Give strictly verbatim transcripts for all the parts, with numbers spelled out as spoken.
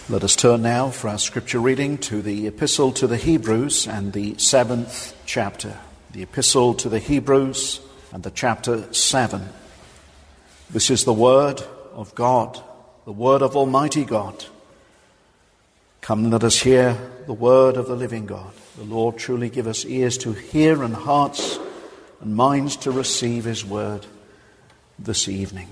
Let us turn now for our scripture reading to the Epistle to the Hebrews and the seventh chapter. The Epistle to the Hebrews and the chapter seven. This is the word of God, the word of Almighty God. Come, let us hear the word of the living God. The Lord truly give us ears to hear and hearts and minds to receive his word this evening.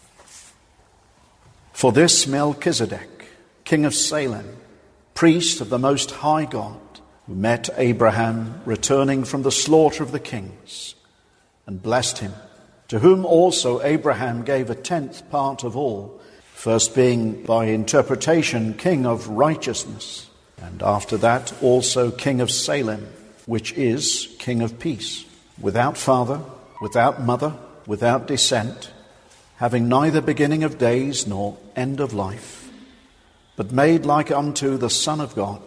For this Melchizedek, king of Salem, priest of the Most High God, who met Abraham returning from the slaughter of the kings, and blessed him, to whom also Abraham gave a tenth part of all, first being by interpretation king of righteousness, and after that also king of Salem, which is king of peace, without father, without mother, without descent, having neither beginning of days nor end of life, but made like unto the Son of God,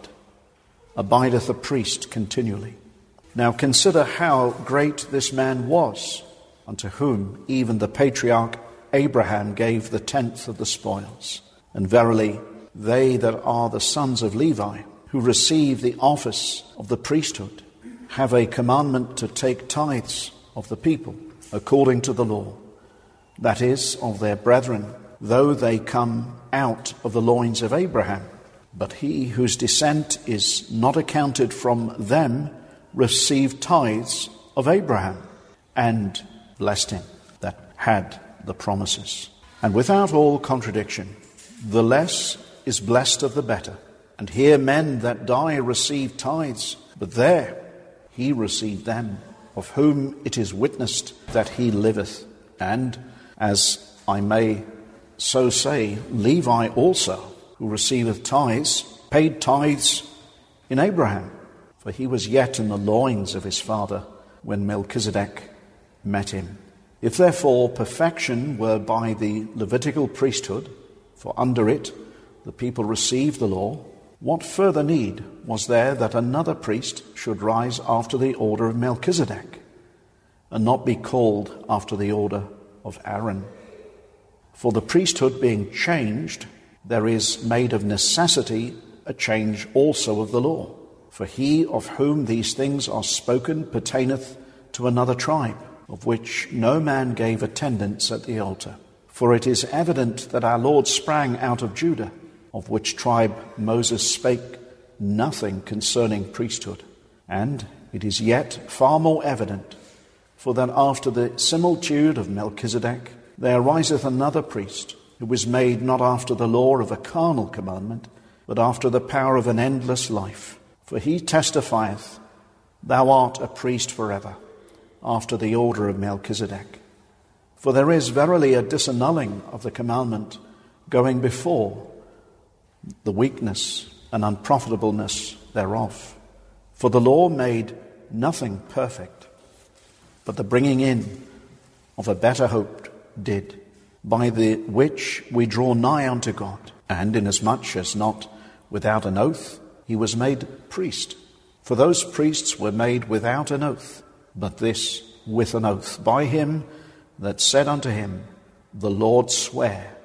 abideth a priest continually. Now consider how great this man was, unto whom even the patriarch Abraham gave the tenth of the spoils. And verily, they that are the sons of Levi, who receive the office of the priesthood, have a commandment to take tithes of the people, according to the law, that is, of their brethren, though they come out of the loins of Abraham. But he whose descent is not accounted from them received tithes of Abraham, and blessed him that had the promises. And without all contradiction, the less is blessed of the better. And here men that die receive tithes, but there he received them, of whom it is witnessed that he liveth. And, as I may so say, Levi also, who receiveth tithes, paid tithes in Abraham, for he was yet in the loins of his father when Melchizedek met him. If therefore perfection were by the Levitical priesthood, for under it the people received the law, what further need was there that another priest should rise after the order of Melchizedek, and not be called after the order of Aaron? For the priesthood being changed, there is made of necessity a change also of the law. For he of whom these things are spoken pertaineth to another tribe, of which no man gave attendance at the altar. For it is evident that our Lord sprang out of Judah, of which tribe Moses spake nothing concerning priesthood. And it is yet far more evident, for that after the similitude of Melchizedek there ariseth another priest, who was made not after the law of a carnal commandment, but after the power of an endless life. For he testifieth, Thou art a priest forever, after the order of Melchizedek. For there is verily a disannulling of the commandment going before, the weakness and unprofitableness thereof. For the law made nothing perfect, but the bringing in of a better hope did, by the which we draw nigh unto God. And inasmuch as not without an oath he was made priest. For those priests were made without an oath, but this with an oath, by him that said unto him, The Lord sware,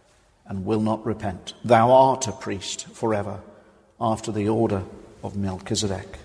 and will not repent. Thou art a priest forever, after the order of Melchizedek.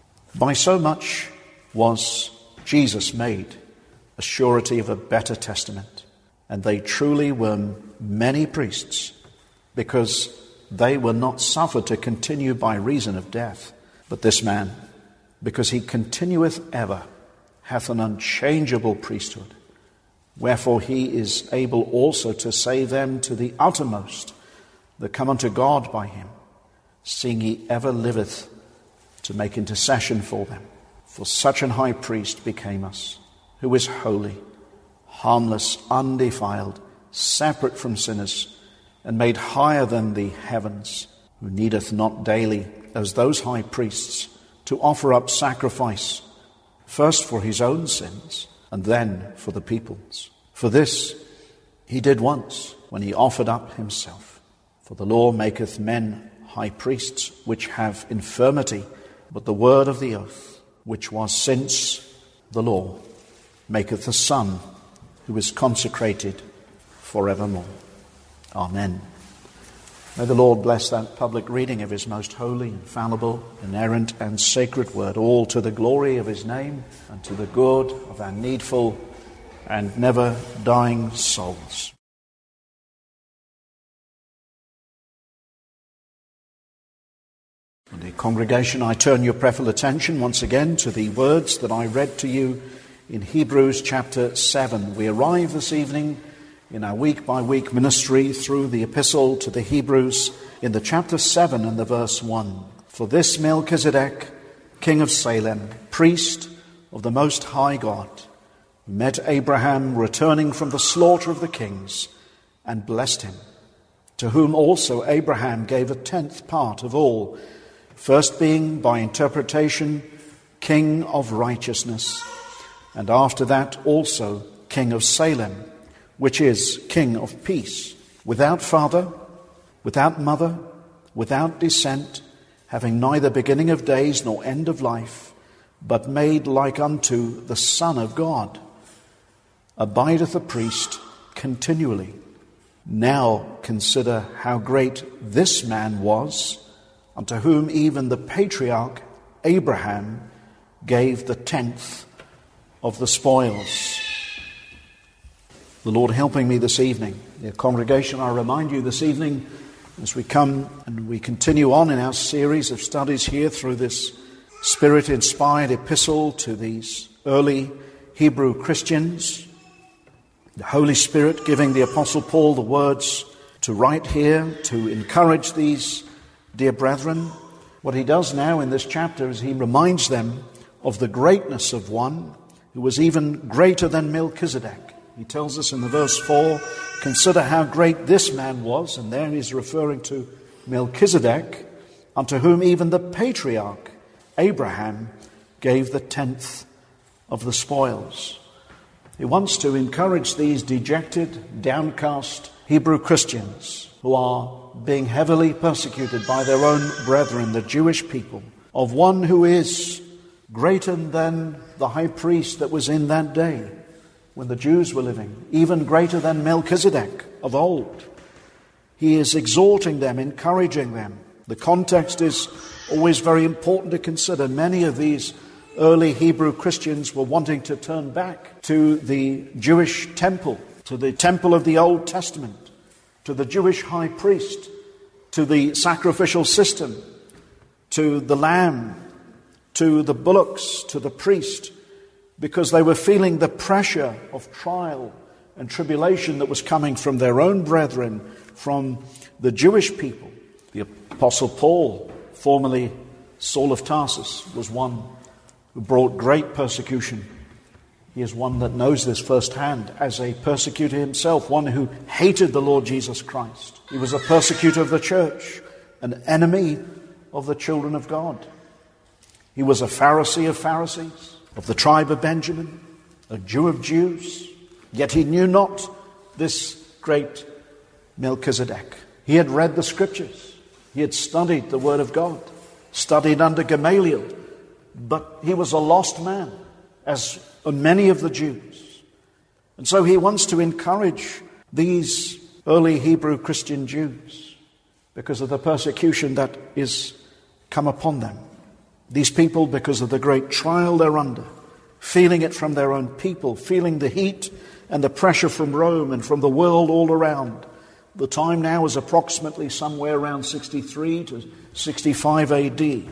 By so much was Jesus made a surety of a better testament. And they truly were many priests, because they were not suffered to continue by reason of death. But this man, because he continueth ever, hath an unchangeable priesthood. Wherefore he is able also to save them to the uttermost that come unto God by him, seeing he ever liveth to make intercession for them. For such an high priest became us, who is holy, harmless, undefiled, separate from sinners, and made higher than the heavens, who needeth not daily, as those high priests, to offer up sacrifice, first for his own sins, and then for the people's. For this he did once, when he offered up himself. For the law maketh men high priests, which have infirmity, but the word of the oath, which was since the law, maketh the Son, who is consecrated forevermore. Amen. May the Lord bless that public reading of his most holy, infallible, inerrant and sacred word, all to the glory of his name and to the good of our needful and never dying souls. And the congregation, I turn your prayerful attention once again to the words that I read to you in Hebrews chapter seven. We arrive this evening in our week-by-week ministry through the epistle to the Hebrews in the chapter seven and the verse one. For this Melchizedek, king of Salem, priest of the Most High God, met Abraham returning from the slaughter of the kings and blessed him, to whom also Abraham gave a tenth part of all, first being by interpretation king of righteousness, and after that also king of Salem, which is king of peace, without father, without mother, without descent, having neither beginning of days nor end of life, but made like unto the Son of God, abideth a priest continually. Now consider how great this man was, unto whom even the patriarch Abraham gave the tenth of the spoils. The Lord helping me this evening. Dear congregation, I remind you this evening, as we come and we continue on in our series of studies here through this Spirit-inspired epistle to these early Hebrew Christians, the Holy Spirit giving the Apostle Paul the words to write here, to encourage these dear brethren. What he does now in this chapter is he reminds them of the greatness of one who was even greater than Melchizedek. He tells us in the verse four, consider how great this man was, and there he's referring to Melchizedek, unto whom even the patriarch Abraham gave the tenth of the spoils. He wants to encourage these dejected, downcast Hebrew Christians who are being heavily persecuted by their own brethren, the Jewish people, of one who is greater than the high priest that was in that day when the Jews were living, even greater than Melchizedek of old. He is exhorting them, encouraging them. The context is always very important to consider. Many of these early Hebrew Christians were wanting to turn back to the Jewish temple, to the temple of the Old Testament, to the Jewish high priest, to the sacrificial system, to the lamb, to the bullocks, to the priest, because they were feeling the pressure of trial and tribulation that was coming from their own brethren, from the Jewish people. The Apostle Paul, formerly Saul of Tarsus, was one who brought great persecution. He is one that knows this firsthand as a persecutor himself, one who hated the Lord Jesus Christ. He was a persecutor of the church, an enemy of the children of God. He was a Pharisee of Pharisees, of the tribe of Benjamin, a Jew of Jews, yet he knew not this great Melchizedek. He had read the scriptures. He had studied the word of God, studied under Gamaliel, but he was a lost man, as many of the Jews. And so he wants to encourage these early Hebrew Christian Jews because of the persecution that is come upon them. These people, because of the great trial they're under, feeling it from their own people, feeling the heat and the pressure from Rome and from the world all around. The time now is approximately somewhere around sixty-three to sixty-five A D.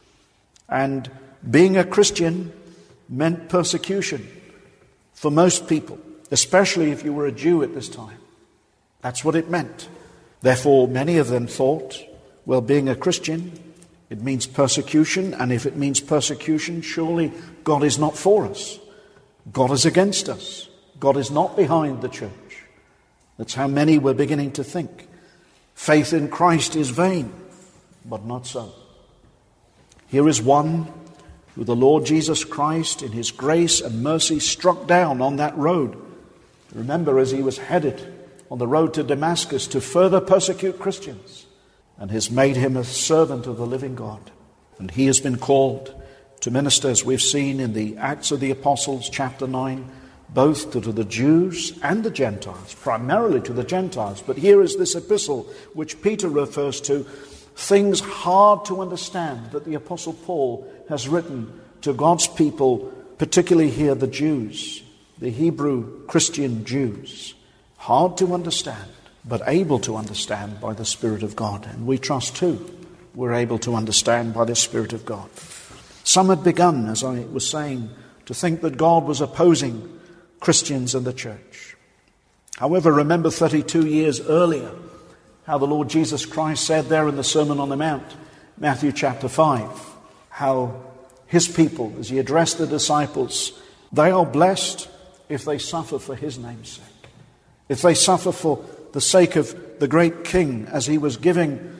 And being a Christian meant persecution for most people, especially if you were a Jew at this time. That's what it meant. Therefore, many of them thought, well, being a Christian, it means persecution, and if it means persecution, surely God is not for us. God is against us. God is not behind the church. That's how many were beginning to think. Faith in Christ is vain, but not so. Here is one who the Lord Jesus Christ, in his grace and mercy, struck down on that road. Remember, as he was headed on the road to Damascus to further persecute Christians, and has made him a servant of the living God. And he has been called to minister, as we've seen in the Acts of the Apostles, chapter nine, both to the Jews and the Gentiles, primarily to the Gentiles. But here is this epistle which Peter refers to, things hard to understand that the Apostle Paul has written to God's people, particularly here the Jews, the Hebrew Christian Jews. Hard to understand, but able to understand by the Spirit of God. And we trust too, we're able to understand by the Spirit of God. Some had begun, as I was saying, to think that God was opposing Christians and the church. However, remember thirty-two years earlier, how the Lord Jesus Christ said there in the Sermon on the Mount, Matthew chapter five, how his people, as he addressed the disciples, they are blessed if they suffer for his name's sake. If they suffer for the sake of the great King, as he was giving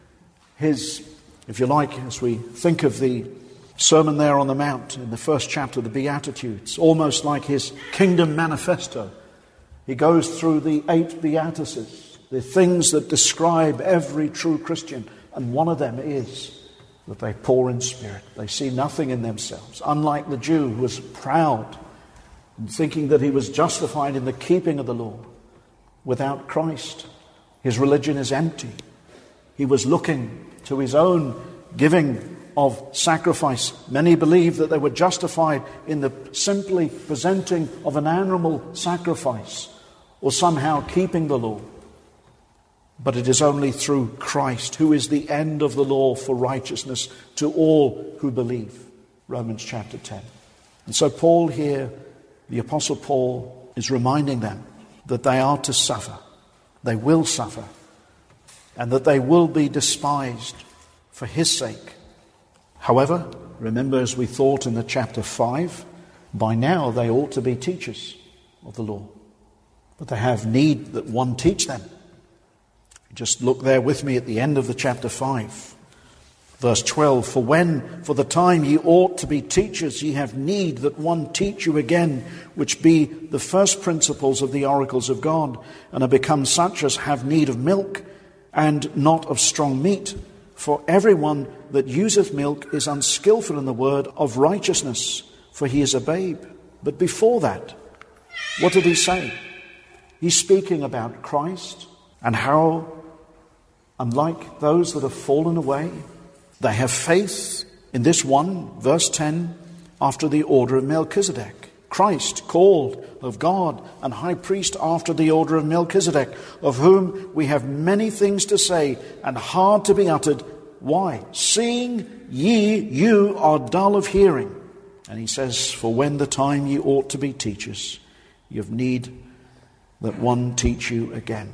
his, if you like, as we think of the Sermon there on the Mount in the first chapter, the Beatitudes, almost like his kingdom manifesto. He goes through the eight Beatitudes, the things that describe every true Christian, and one of them is that they poor in spirit. They see nothing in themselves. Unlike the Jew who was proud and thinking that he was justified in the keeping of the law. Without Christ, his religion is empty. He was looking to his own giving of sacrifice. Many believe that they were justified in the simply presenting of an animal sacrifice or somehow keeping the law. But it is only through Christ, who is the end of the law for righteousness to all who believe. Romans chapter ten. And so Paul here, the Apostle Paul, is reminding them that they are to suffer. They will suffer. And that they will be despised for his sake. However, remember, as we thought in the chapter five, by now they ought to be teachers of the law. But they have need that one teach them. Just look there with me at the end of the chapter five. Verse twelve, For when, for the time ye ought to be teachers, ye have need that one teach you again, which be the first principles of the oracles of God, and are become such as have need of milk, and not of strong meat. For everyone that useth milk is unskillful in the word of righteousness, for he is a babe. But before that, what did he say? He's speaking about Christ and how, unlike those that have fallen away, they have faith in this one, verse ten, after the order of Melchizedek. Christ, called of God and high priest after the order of Melchizedek, of whom we have many things to say and hard to be uttered. Why? Seeing ye, you are dull of hearing. And he says, For when the time ye ought to be teachers, you have need that one teach you again.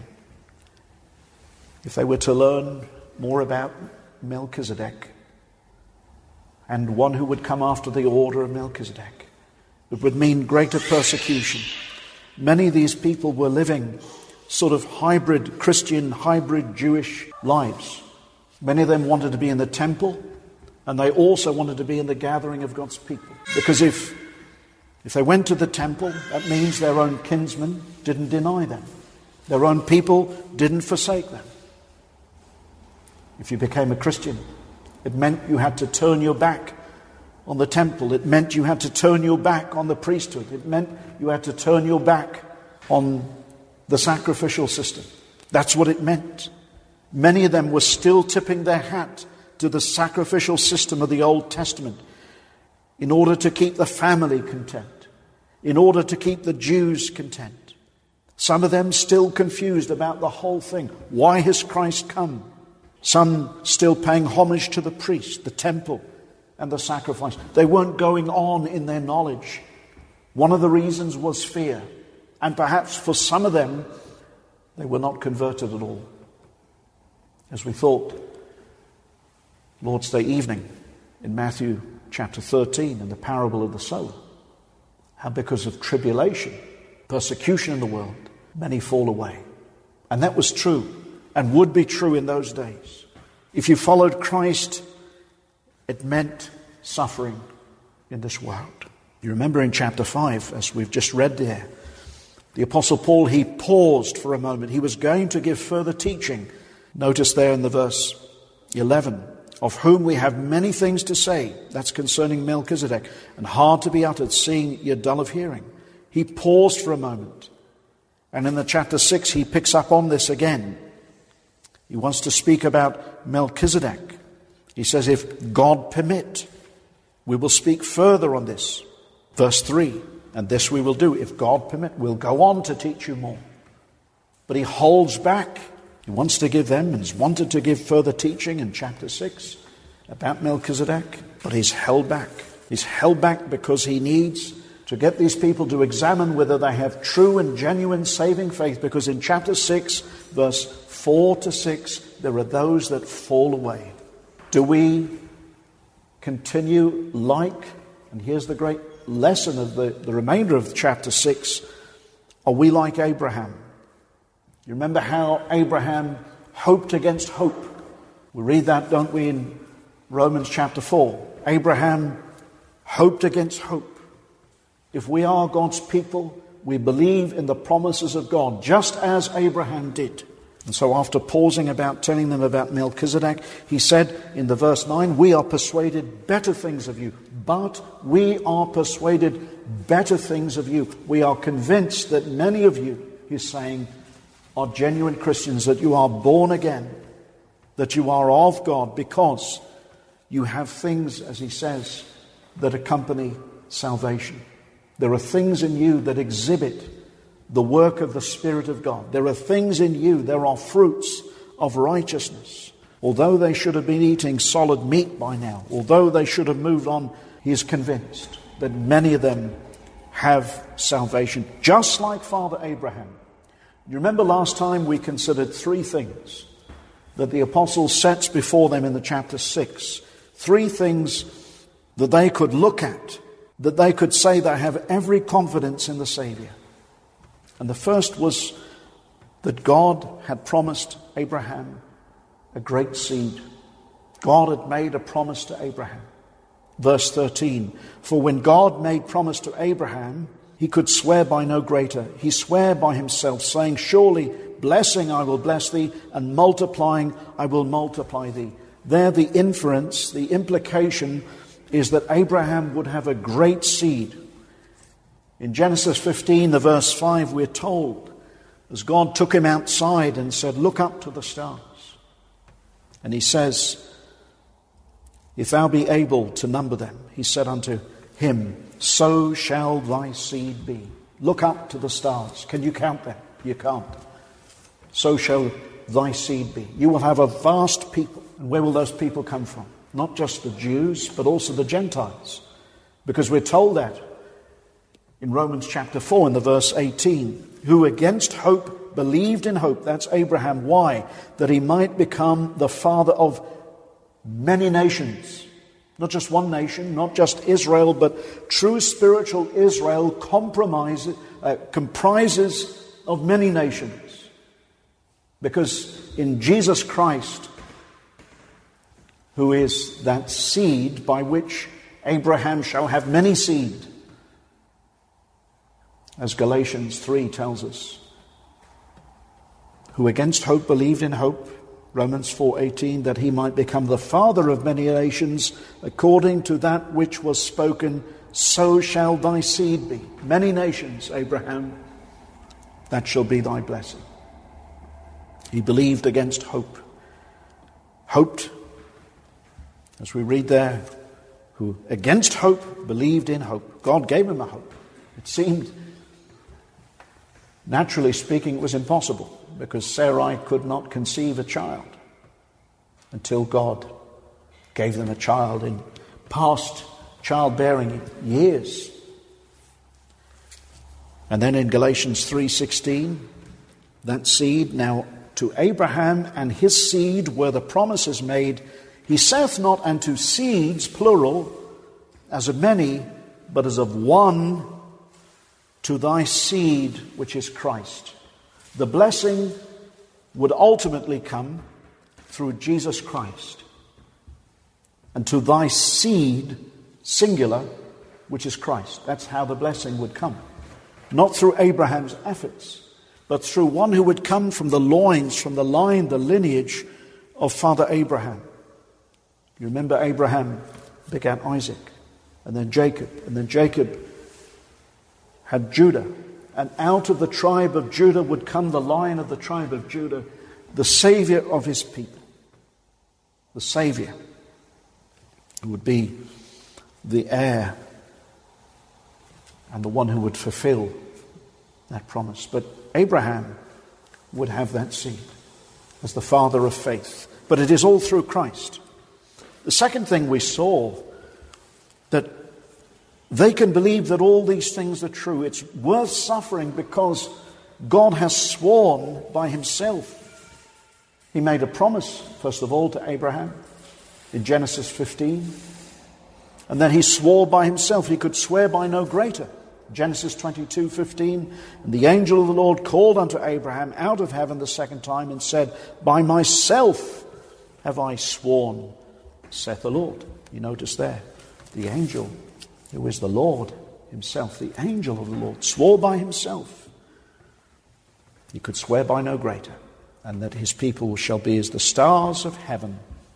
If they were to learn more about Melchizedek and one who would come after the order of Melchizedek, it would mean greater persecution. Many of these people were living sort of hybrid Christian, hybrid Jewish lives. Many of them wanted to be in the temple, and they also wanted to be in the gathering of God's people. Because if, if they went to the temple, that means their own kinsmen didn't deny them. Their own people didn't forsake them. If you became a Christian, it meant you had to turn your back on the temple. It meant you had to turn your back on the priesthood. It meant you had to turn your back on the sacrificial system. That's what it meant. Many of them were still tipping their hat to the sacrificial system of the Old Testament in order to keep the family content, in order to keep the Jews content. Some of them still confused about the whole thing. Why has Christ come? Some still paying homage to the priest, the temple, and the sacrifice. They weren't going on in their knowledge. One of the reasons was fear. And perhaps for some of them, they were not converted at all. As we thought, Lord's Day evening in Matthew chapter thirteen in the parable of the sower, how because of tribulation, persecution in the world, many fall away. And that was true and would be true in those days. If you followed Christ, it meant suffering in this world. You remember in chapter five, as we've just read there, the Apostle Paul, he paused for a moment. He was going to give further teaching. Notice there in the verse eleven, of whom we have many things to say. That's concerning Melchizedek, and hard to be uttered, seeing you're dull of hearing. He paused for a moment. And in the chapter six, he picks up on this again. He wants to speak about Melchizedek. He says, if God permit, we will speak further on this. Verse three, and this we will do. If God permit, we'll go on to teach you more. But he holds back. He wants to give them, and has wanted to give further teaching in chapter six about Melchizedek, but he's held back. He's held back because he needs to get these people to examine whether they have true and genuine saving faith, because in chapter six, verse four to six, there are those that fall away. Do we continue like, and here's the great lesson of the, the remainder of chapter six, are we like Abraham? You remember how Abraham hoped against hope. We read that, don't we, in Romans chapter four. Abraham hoped against hope. If we are God's people, we believe in the promises of God, just as Abraham did. And so after pausing about telling them about Melchizedek, he said in the verse nine, we are persuaded better things of you, but we are persuaded better things of you. We are convinced that many of you, he's saying, are genuine Christians, that you are born again, that you are of God, because you have things, as he says, that accompany salvation. There are things in you that exhibit the work of the Spirit of God. There are things in you, there are fruits of righteousness. Although they should have been eating solid meat by now, although they should have moved on, he is convinced that many of them have salvation, just like Father Abraham. You remember last time we considered three things that the apostle sets before them in the chapter six. Three things that they could look at, that they could say they have every confidence in the Savior. And the first was that God had promised Abraham a great seed. God had made a promise to Abraham. Verse thirteen, for when God made promise to Abraham, he could swear by no greater. He sware by himself, saying, surely blessing I will bless thee, and multiplying I will multiply thee. There the inference, the implication is that Abraham would have a great seed. In Genesis fifteen, the verse five, we're told, as God took him outside and said, look up to the stars. And he says, if thou be able to number them, he said unto him, so shall thy seed be. Look up to the stars. Can you count them? You can't. So shall thy seed be. You will have a vast people. And where will those people come from? Not just the Jews, but also the Gentiles. Because we're told that in Romans chapter four, in the verse eighteen, who against hope believed in hope. That's Abraham. Why? That he might become the father of many nations. Not just one nation, not just Israel, but true spiritual Israel compromises, uh, comprises of many nations. Because in Jesus Christ, who is that seed by which Abraham shall have many seed, as Galatians three tells us, who against hope believed in hope, Romans four eighteen, that he might become the father of many nations, according to that which was spoken, so shall thy seed be. Many nations, Abraham, that shall be thy blessing. He believed against hope. Hoped, as we read there, who against hope believed in hope. God gave him a hope. It seemed, naturally speaking, it was impossible, because Sarai could not conceive a child until God gave them a child in past childbearing years. And then in Galatians three sixteen, that seed, now to Abraham and his seed were the promises made. He saith not unto seeds, plural, as of many, but as of one, to thy seed, which is Christ. The blessing would ultimately come through Jesus Christ. And to thy seed, singular, which is Christ. That's how the blessing would come. Not through Abraham's efforts, but through one who would come from the loins, from the line, the lineage of Father Abraham. You remember Abraham begat Isaac, and then Jacob, and then Jacob had Judah, and out of the tribe of Judah would come the Lion of the tribe of Judah, the Savior of his people. The Savior who would be the heir and the one who would fulfill that promise. But Abraham would have that seed as the father of faith. But it is all through Christ. The second thing we saw, that they can believe that all these things are true. It's worth suffering because God has sworn by himself. He made a promise, first of all, to Abraham in Genesis fifteen. And then he swore by himself. He could swear by no greater. Genesis twenty-two fifteen. And the angel of the Lord called unto Abraham out of heaven the second time and said, by myself have I sworn, saith the Lord. You notice there, the angel who is the Lord himself, the angel of the Lord, swore by himself. He could swear by no greater, and that his people shall be as the stars of heaven.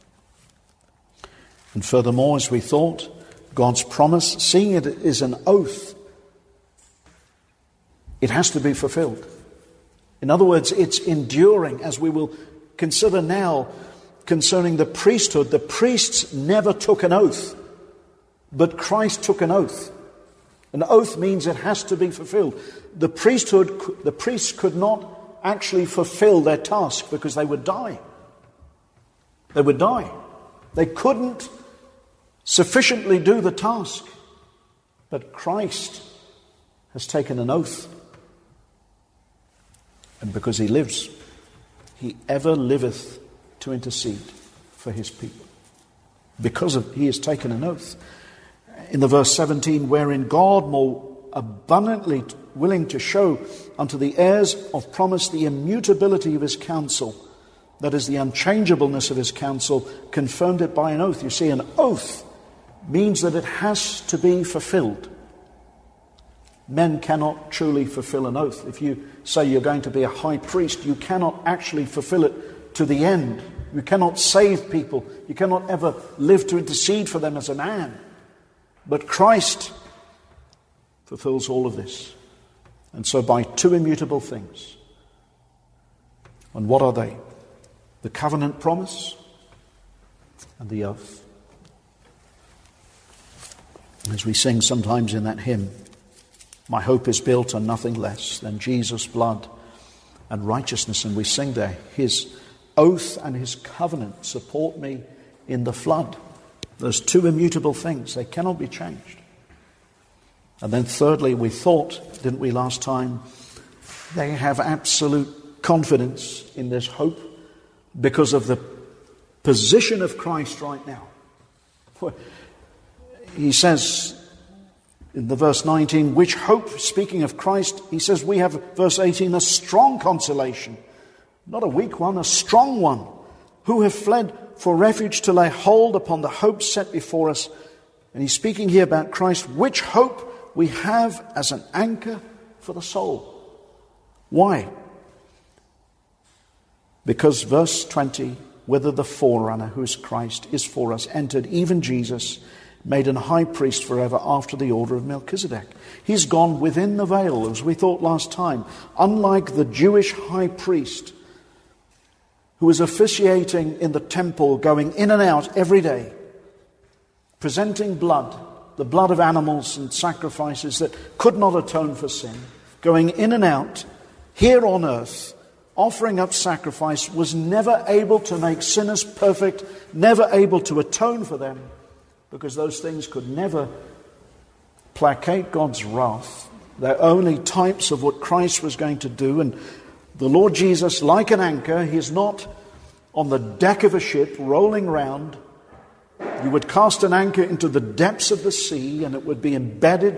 And furthermore, as we thought, God's promise, seeing it is an oath, it has to be fulfilled. In other words, it's enduring, as we will consider now concerning the priesthood. The priests never took an oath, but Christ took an oath. An oath means it has to be fulfilled. The priesthood, the priests could not actually fulfill their task because they would die. They would die. They couldn't sufficiently do the task. But Christ has taken an oath. And because he lives, he ever liveth to intercede for his people. Because of he has taken an oath. In the verse seventeen, wherein God more abundantly willing to show unto the heirs of promise the immutability of his counsel, that is, the unchangeableness of his counsel, confirmed it by an oath. You see, an oath means that it has to be fulfilled. Men cannot truly fulfill an oath. If you say you're going to be a high priest, you cannot actually fulfill it to the end. You cannot save people. You cannot ever live to intercede for them as a man. But Christ fulfills all of this. And so by two immutable things. And what are they? The covenant promise and the oath. As we sing sometimes in that hymn, my hope is built on nothing less than Jesus' blood and righteousness. And we sing there, his oath and his covenant support me in the flood. Those two immutable things, they cannot be changed. And then thirdly, we thought, didn't we last time, they have absolute confidence in this hope because of the position of Christ right now. He says in the verse nineteen, which hope, speaking of Christ, he says we have, verse eighteen, a strong consolation. Not a weak one, a strong one. Who have fled for refuge to lay hold upon the hope set before us. And he's speaking here about Christ, which hope we have as an anchor for the soul. Why? Because verse twenty, whether the forerunner, who is Christ, is for us, entered, even Jesus, made an high priest forever after the order of Melchizedek. He's gone within the veil, as we thought last time. Unlike the Jewish high priest, who was officiating in the temple, going in and out every day, presenting blood, the blood of animals and sacrifices that could not atone for sin, going in and out here on earth, offering up sacrifice, was never able to make sinners perfect, never able to atone for them, because those things could never placate God's wrath. They're only types of what Christ was going to do. And the Lord Jesus, like an anchor, he's not on the deck of a ship rolling round. You would cast an anchor into the depths of the sea and it would be embedded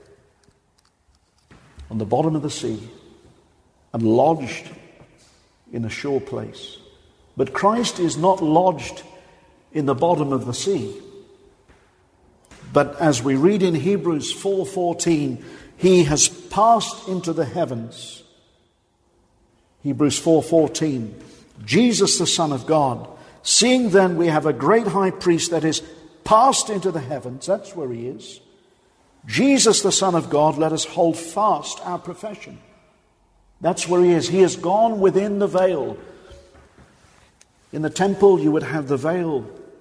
on the bottom of the sea and lodged in a sure place. But Christ is not lodged in the bottom of the sea. But as we read in Hebrews four fourteen, he has passed into the heavens. Hebrews four fourteen, Jesus the Son of God, seeing then we have a great high priest that is passed into the heavens, that's where he is, Jesus, the Son of God, let us hold fast our profession. That's where he is. He has gone within the veil. In the temple, you would have the veil.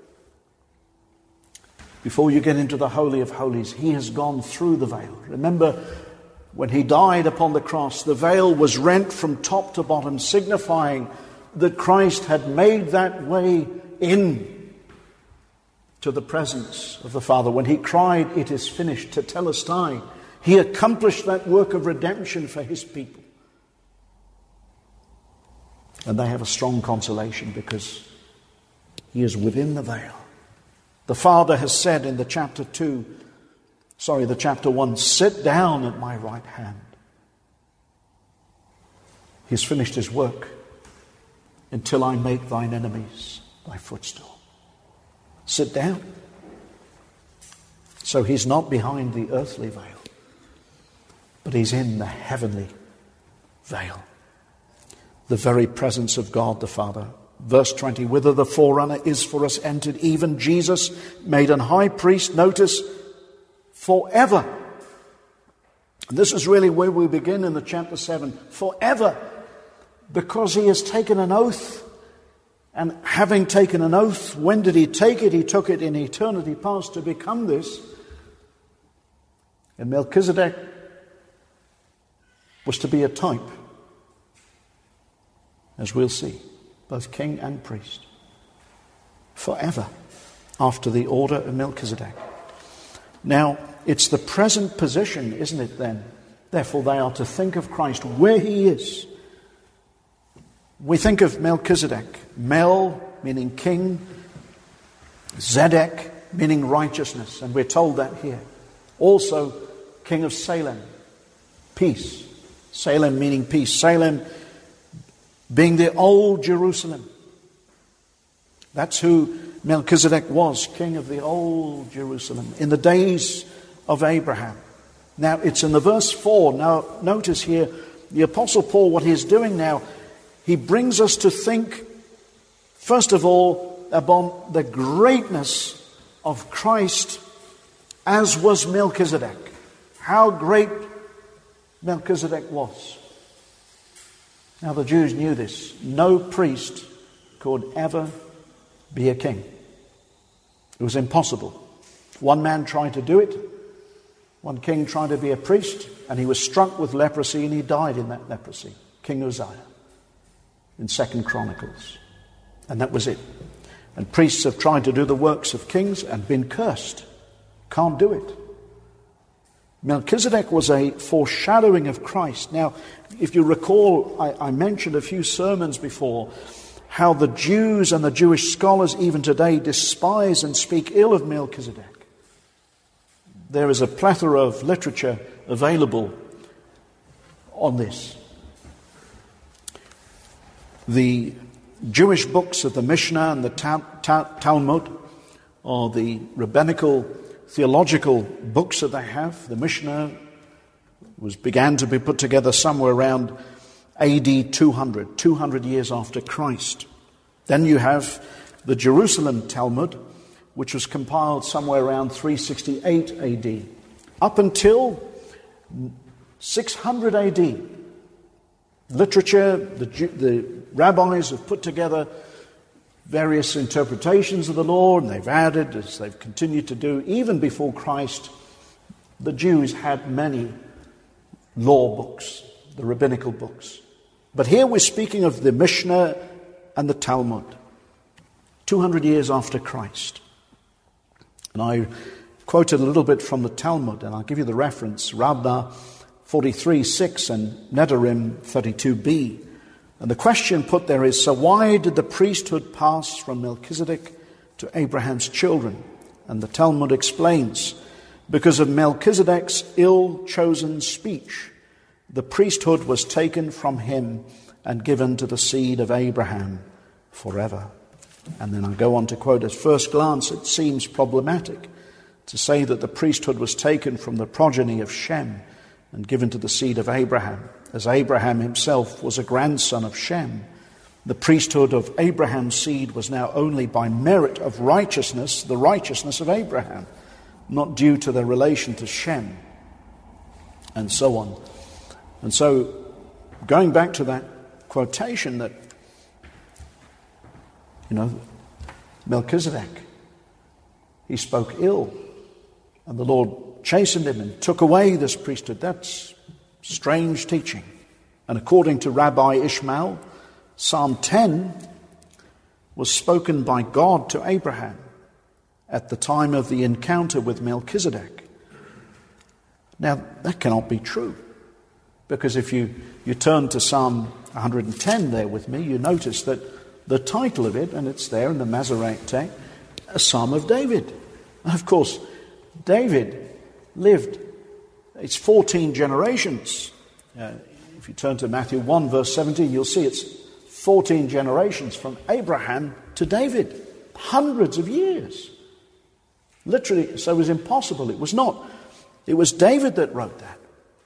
Before you get into the Holy of Holies, he has gone through the veil. Remember, when he died upon the cross, the veil was rent from top to bottom, signifying that Christ had made that way in to the presence of the Father. When he cried, "It is finished," tetelestai, he accomplished that work of redemption for his people. And they have a strong consolation because he is within the veil. The Father has said in the chapter two, sorry, the chapter one, "Sit down at my right hand." He's finished his work. "Until I make thine enemies thy footstool." Sit down. So he's not behind the earthly veil, but he's in the heavenly veil. The very presence of God the Father. Verse twenty, "Whither the forerunner is for us entered, even Jesus, made an high priest," notice, "forever." And this is really where we begin in the chapter seven. Forever. Because he has taken an oath. And having taken an oath, when did he take it? He took it in eternity past to become this. And Melchizedek was to be a type, as we'll see, both king and priest, forever, after the order of Melchizedek. Now, it's the present position, isn't it then? Therefore, they are to think of Christ where he is. We think of Melchizedek, Mel meaning king, Zedek meaning righteousness, and we're told that here. Also, king of Salem, peace. Salem meaning peace. Salem being the old Jerusalem. That's who Melchizedek was, king of the old Jerusalem, in the days of Abraham. Now, it's in the verse four. Now, notice here, the Apostle Paul, what he's doing now, he brings us to think, first of all, about the greatness of Christ, as was Melchizedek. How great Melchizedek was. Now, the Jews knew this. No priest could ever be a king. It was impossible. One man tried to do it. One king tried to be a priest, and he was struck with leprosy, and he died in that leprosy. King Uzziah, in Second Chronicles. And that was it. And priests have tried to do the works of kings and been cursed. Can't do it. Melchizedek was a foreshadowing of Christ. Now, if you recall, I, I mentioned a few sermons before how the Jews and the Jewish scholars even today despise and speak ill of Melchizedek. There is a plethora of literature available on this. The Jewish books of the Mishnah and the ta- ta- Talmud, or the rabbinical theological books that they have. The Mishnah was began to be put together somewhere around A D two hundred, two hundred years after Christ. Then you have the Jerusalem Talmud, which was compiled somewhere around three sixty-eight A D. Up until six hundred A D, literature, the, the rabbis have put together various interpretations of the law, and they've added, as they've continued to do, even before Christ, the Jews had many law books, the rabbinical books. But here we're speaking of the Mishnah and the Talmud, two hundred years after Christ. And I quoted a little bit from the Talmud, and I'll give you the reference, Rabna forty-three six and Nedarim thirty-two b. And the question put there is, so why did the priesthood pass from Melchizedek to Abraham's children? And the Talmud explains, because of Melchizedek's ill-chosen speech, the priesthood was taken from him and given to the seed of Abraham forever. And then I go on to quote, at first glance it seems problematic to say that the priesthood was taken from the progeny of Shem and given to the seed of Abraham, as Abraham himself was a grandson of Shem. The priesthood of Abraham's seed was now only by merit of righteousness, the righteousness of Abraham. not due to their relation to Shem, and so on. And so, going back to that quotation that, you know, Melchizedek, he spoke ill, and the Lord chastened him and took away this priesthood. That's strange teaching. And according to Rabbi Ishmael, Psalm ten was spoken by God to Abraham at the time of the encounter with Melchizedek. Now, that cannot be true, because if you, you turn to Psalm one hundred ten there with me, you notice that the title of it, and it's there in the Masoretic text, a Psalm of David. And of course, David lived, it's fourteen generations. Uh, if you turn to Matthew one, verse seventeen, you'll see it's fourteen generations from Abraham to David. Hundreds of years. Literally, so it was impossible. It was not. It was David that wrote that.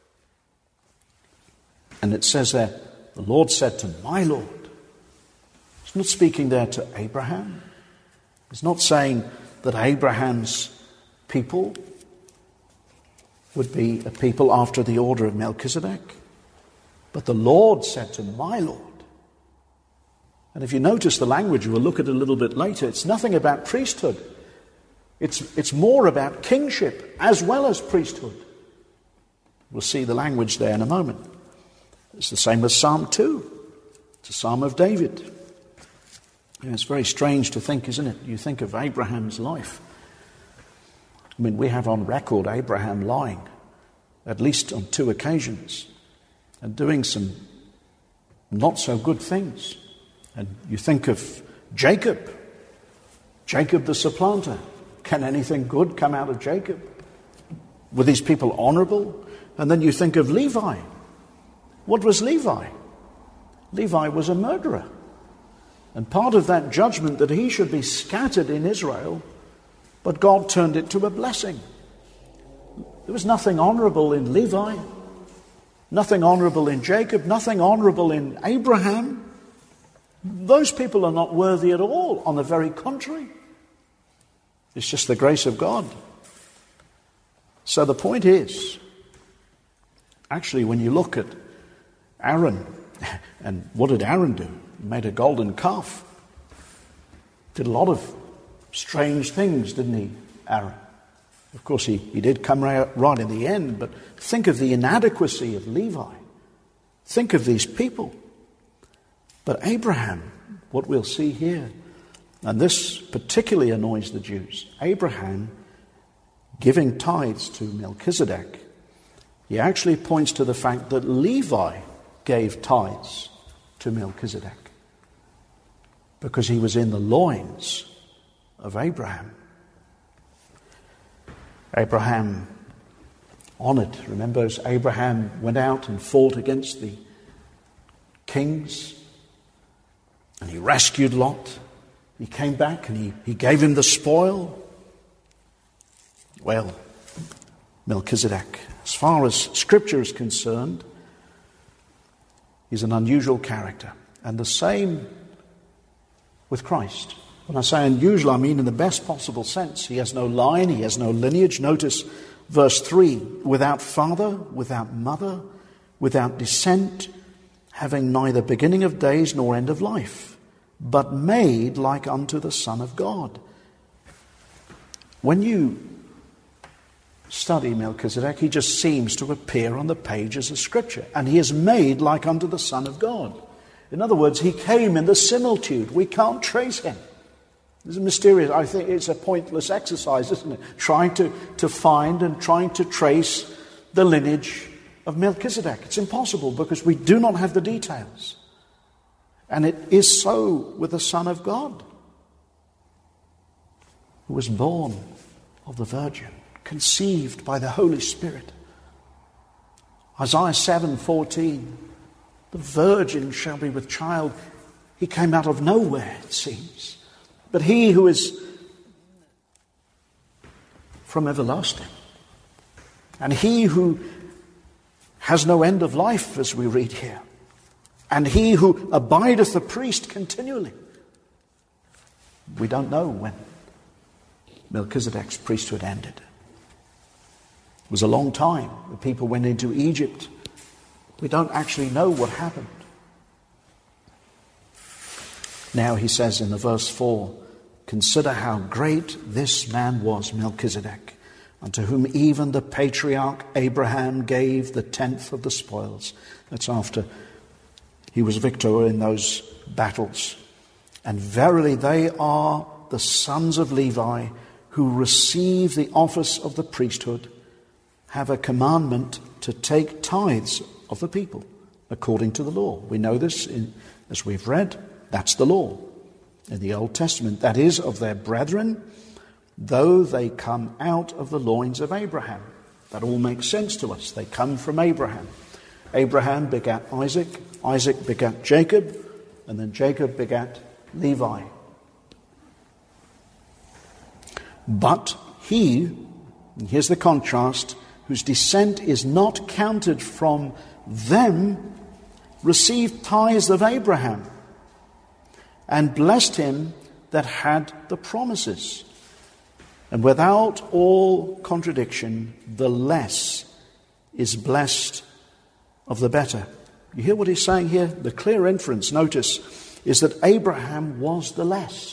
And it says there, the Lord said to my Lord. He's not speaking there to Abraham. He's not saying that Abraham's people would be a people after the order of Melchizedek. But the Lord said to my Lord. And if you notice the language, we'll look at it a little bit later, it's nothing about priesthood. It's, it's more about kingship as well as priesthood. We'll see the language there in a moment. It's the same as Psalm two. It's a Psalm of David. And it's very strange to think, isn't it? You think of Abraham's life. I mean, we have on record Abraham lying, at least on two occasions, and doing some not so good things. And you think of Jacob, Jacob the supplanter. Can anything good come out of Jacob? Were these people honorable? And then you think of Levi. What was Levi? Levi was a murderer. And part of that judgment that he should be scattered in Israel, but God turned it to a blessing. There was nothing honorable in Levi, nothing honorable in Jacob, nothing honorable in Abraham. Those people are not worthy at all. On the very contrary. It's just the grace of God. So the point is, actually, when you look at Aaron, and what did Aaron do? He made a golden calf. Did a lot of strange things, didn't he, Aaron? Of course, he, he did come right, right in the end, but think of the inadequacy of Levi. Think of these people. But Abraham, what we'll see here, and this particularly annoys the Jews, Abraham giving tithes to Melchizedek, he actually points to the fact that Levi gave tithes to Melchizedek because he was in the loins of Abraham. Abraham honored. Remember, as Abraham went out and fought against the kings, and he rescued Lot. He came back and he, he gave him the spoil. Well, Melchizedek, as far as Scripture is concerned, he's an unusual character. And the same with Christ. When I say unusual, I mean in the best possible sense. He has no line, he has no lineage. Notice verse three, without father, without mother, without descent, having neither beginning of days nor end of life, but made like unto the Son of God. When you study Melchizedek, he just seems to appear on the pages of Scripture, and he is made like unto the Son of God. In other words, he came in the similitude. We can't trace him. It's mysterious. I think it's a pointless exercise, isn't it? Trying to, to find and trying to trace the lineage of Melchizedek. It's impossible because we do not have the details. And it is so with the Son of God, who was born of the Virgin, conceived by the Holy Spirit. Isaiah seven fourteen, the virgin shall be with child. He came out of nowhere, it seems. But he who is from everlasting, and he who has no end of life, as we read here, and he who abideth a priest continually. We don't know when Melchizedek's priesthood ended. It was a long time. The people went into Egypt. We don't actually know what happened. Now he says in the verse four, consider how great this man was, Melchizedek, unto whom even the patriarch Abraham gave the tenth of the spoils. That's after he was victor in those battles. And verily they are the sons of Levi who receive the office of the priesthood, have a commandment to take tithes of the people according to the law. We know this in, as we've read. That's the law in the Old Testament. That is, of their brethren, though they come out of the loins of Abraham. That all makes sense to us. They come from Abraham. Abraham begat Isaac. Isaac begat Jacob. And then Jacob begat Levi. But he, and here's the contrast, whose descent is not counted from them, received tithes of Abraham, and blessed him that had the promises. And without all contradiction, the less is blessed of the better. You hear what he's saying here? The clear inference, notice, is that Abraham was the less.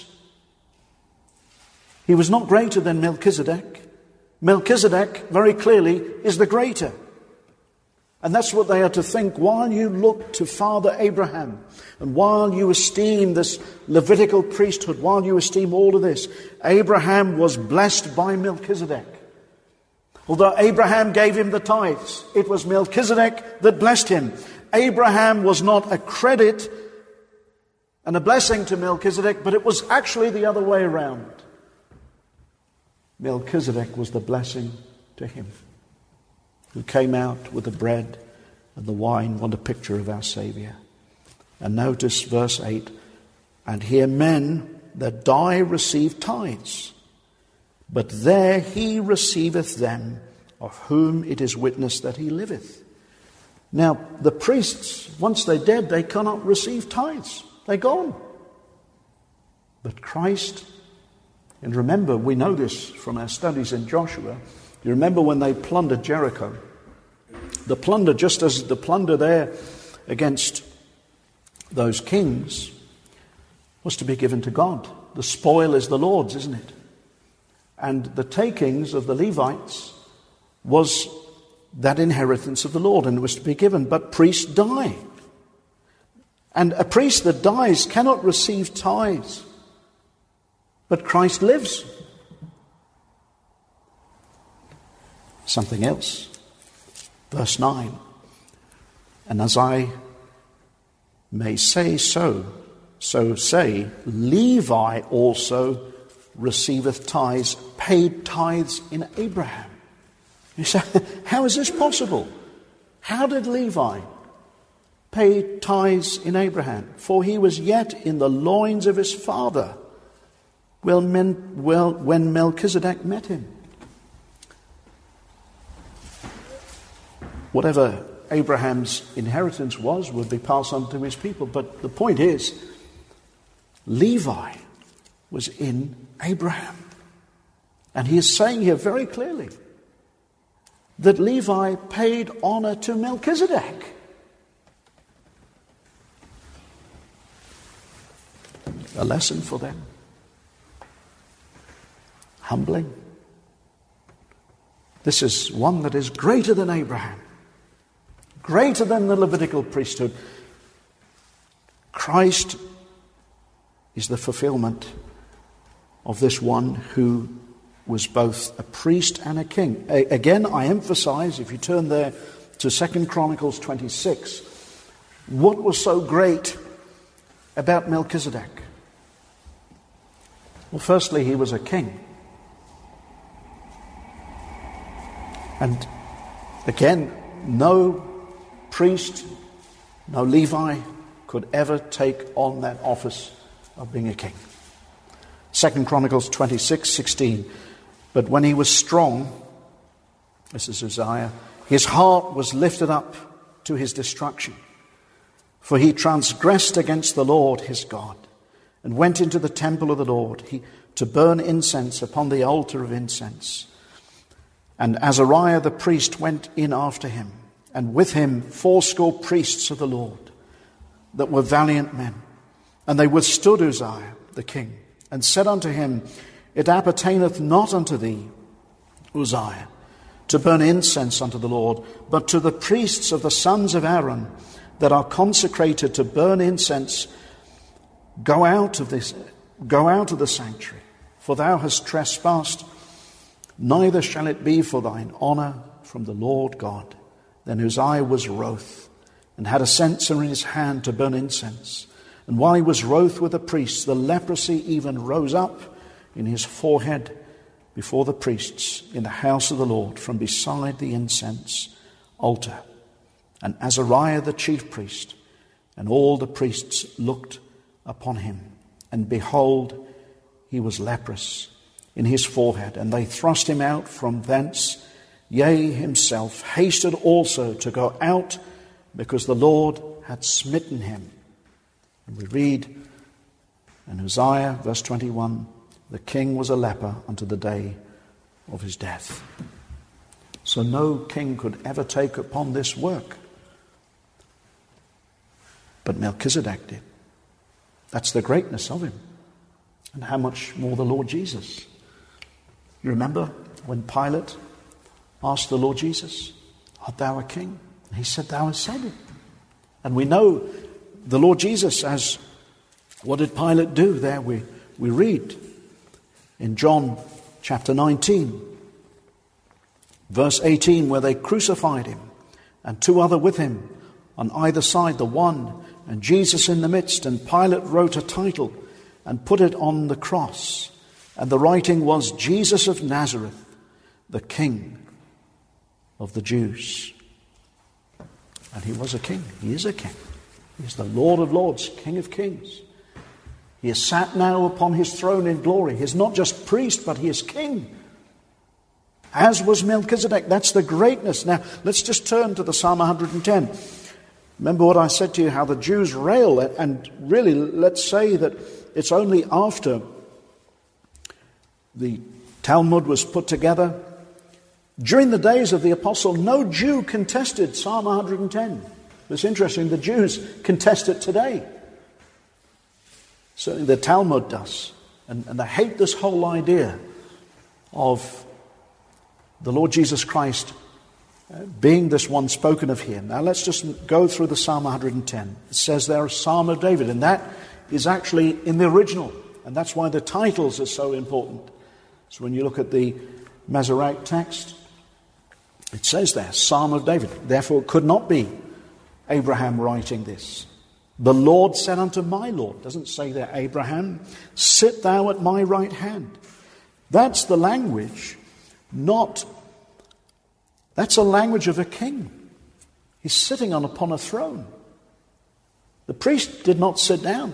He was not greater than Melchizedek. Melchizedek, very clearly, is the greater. And that's what they are to think while you look to Father Abraham, and while you esteem this Levitical priesthood, while you esteem all of this. Abraham was blessed by Melchizedek. Although Abraham gave him the tithes, it was Melchizedek that blessed him. Abraham was not a credit and a blessing to Melchizedek, but it was actually the other way around. Melchizedek was the blessing to him, who came out with the bread and the wine. What a picture of our Saviour. And notice verse eight, and here men that die receive tithes, but there he receiveth them of whom it is witnessed that he liveth. Now, the priests, once they're dead, they cannot receive tithes. They're gone. But Christ, and remember, we know this from our studies in Joshua. You remember when they plundered Jericho? The plunder, just as the plunder there against those kings, was to be given to God. The spoil is the Lord's, isn't it? And the takings of the Levites was that inheritance of the Lord, and it was to be given. But priests die. And a priest that dies cannot receive tithes. But Christ lives. Something else. Verse nine. And as I may say so, so say, Levi also receiveth tithes, paid tithes in Abraham. You say, how is this possible? How did Levi pay tithes in Abraham? For he was yet in the loins of his father when Melchizedek met him. Whatever Abraham's inheritance was would be passed on to his people. But the point is, Levi was in Abraham. And he is saying here very clearly that Levi paid honor to Melchizedek. A lesson for them. Humbling. This is one that is greater than Abraham. Greater than the Levitical priesthood. Christ is the fulfillment of this one who was both a priest and a king. A- again, I emphasize, if you turn there to Second Chronicles twenty-six, what was so great about Melchizedek? Well, firstly, he was a king. And again, no priest, no Levi could ever take on that office of being a king. Second Chronicles twenty-six sixteen. But when he was strong, this is Uzziah, his heart was lifted up to his destruction. For he transgressed against the Lord his God, and went into the temple of the Lord he, to burn incense upon the altar of incense. And Azariah the priest went in after him, and with him fourscore priests of the Lord, that were valiant men. And they withstood Uzziah the king, and said unto him, It appertaineth not unto thee, Uzziah, to burn incense unto the Lord, but to the priests of the sons of Aaron, that are consecrated to burn incense. Go out of this, go out of the sanctuary, for thou hast trespassed. Neither shall it be for thine honour from the Lord God. Then Uzziah was wroth, and had a censer in his hand to burn incense. And while he was wroth with the priests, the leprosy even rose up in his forehead before the priests in the house of the Lord, from beside the incense altar. And Azariah the chief priest and all the priests looked upon him, and behold, he was leprous in his forehead. And they thrust him out from thence. Yea, himself hasted also to go out, because the Lord had smitten him. And we read in Uzziah, verse twenty-one, the king was a leper unto the day of his death. So no king could ever take upon this work. But Melchizedek did. That's the greatness of him. And how much more the Lord Jesus. You remember when Pilate asked the Lord Jesus, Art thou a king? And he said, Thou hast said it. And we know the Lord Jesus, as what did Pilate do? There we, we read in John chapter nineteen, verse eighteen, where they crucified him, and two other with him on either side, the one and Jesus in the midst. And Pilate wrote a title and put it on the cross. And the writing was, Jesus of Nazareth, the King of the Jews. And he was a king. He is a king. He is the Lord of lords, King of kings. He is sat now upon his throne in glory. He is not just priest, but he is king. As was Melchizedek. That's the greatness. Now, let's just turn to the Psalm one hundred ten. Remember what I said to you, how the Jews rail. And really, let's say that it's only after the Talmud was put together. During the days of the apostle, no Jew contested Psalm one hundred ten. It's interesting, the Jews contest it today. Certainly the Talmud does. And, and they hate this whole idea of the Lord Jesus Christ uh, being this one spoken of here. Now let's just go through the Psalm one hundred ten. It says there, a Psalm of David, and that is actually in the original. And that's why the titles are so important. So when you look at the Masoretic text, it says there, Psalm of David. Therefore it could not be Abraham writing this. The Lord said unto my Lord. Doesn't say there, Abraham, sit thou at my right hand. That's the language, not, that's a language of a king. He's sitting on upon a throne. The priest did not sit down.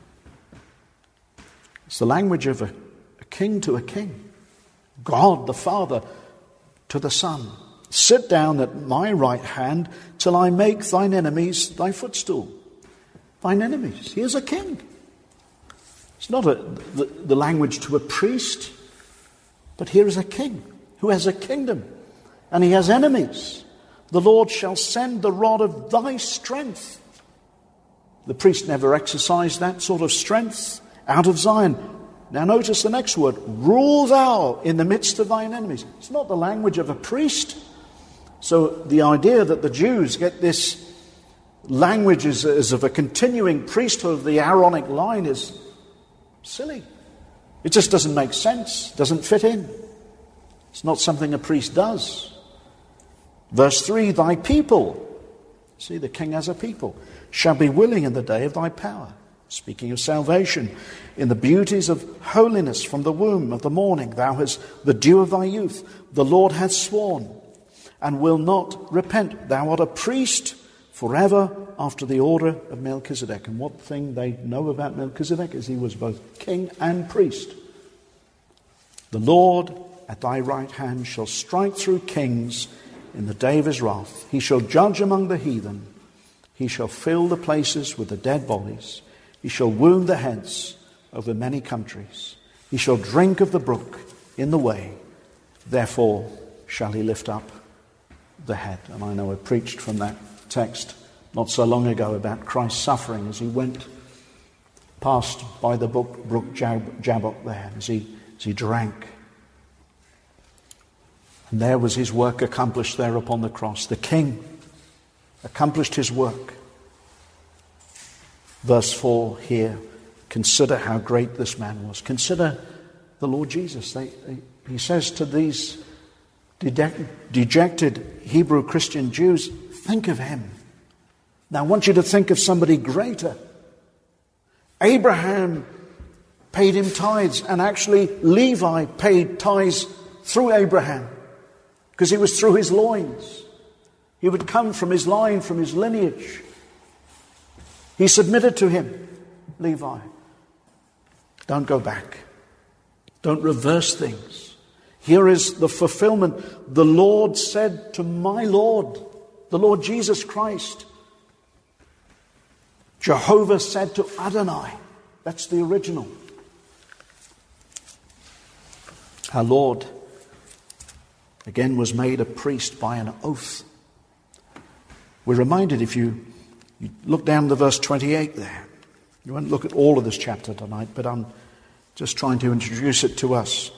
It's the language of a, a king to a king. God the Father to the Son. Sit down at my right hand till I make thine enemies thy footstool. Thine enemies. He is a king. It's not a, the, the language to a priest, but here is a king who has a kingdom and he has enemies. The Lord shall send the rod of thy strength. The priest never exercised that sort of strength out of Zion. Now notice the next word. Rule thou in the midst of thine enemies. It's not the language of a priest. So the idea that the Jews get this language as, as of a continuing priesthood of the Aaronic line is silly. It just doesn't make sense, doesn't fit in. It's not something a priest does. Verse three, thy people, see the king as a people, shall be willing in the day of thy power. Speaking of salvation, in the beauties of holiness from the womb of the morning, thou hast the dew of thy youth. The Lord hath sworn and will not repent. Thou art a priest forever after the order of Melchizedek. And what thing they know about Melchizedek is he was both king and priest. The Lord at thy right hand shall strike through kings in the day of his wrath. He shall judge among the heathen. He shall fill the places with the dead bodies. He shall wound the heads over many countries. He shall drink of the brook in the way. Therefore shall he lift up the head. And I know I preached from that text not so long ago about Christ's suffering as he went past by the brook, brook Jab, Jabbok there, as he, as he drank. And there was his work accomplished there upon the cross. The King accomplished his work. Verse four here, consider how great this man was. Consider the Lord Jesus. They, they, he says to these dejected Hebrew Christian Jews, think of him. Now I want you to think of somebody greater. Abraham paid him tithes, and actually Levi paid tithes through Abraham, because it was through his loins. He would come from his line, from his lineage. He submitted to him, Levi. Don't go back. Don't reverse things. Here is the fulfillment. The Lord said to my Lord, the Lord Jesus Christ, Jehovah said to Adonai. That's the original. Our Lord, again, was made a priest by an oath. We're reminded, if you, you look down to verse twenty-eight there. You won't look at all of this chapter tonight, but I'm just trying to introduce it to us.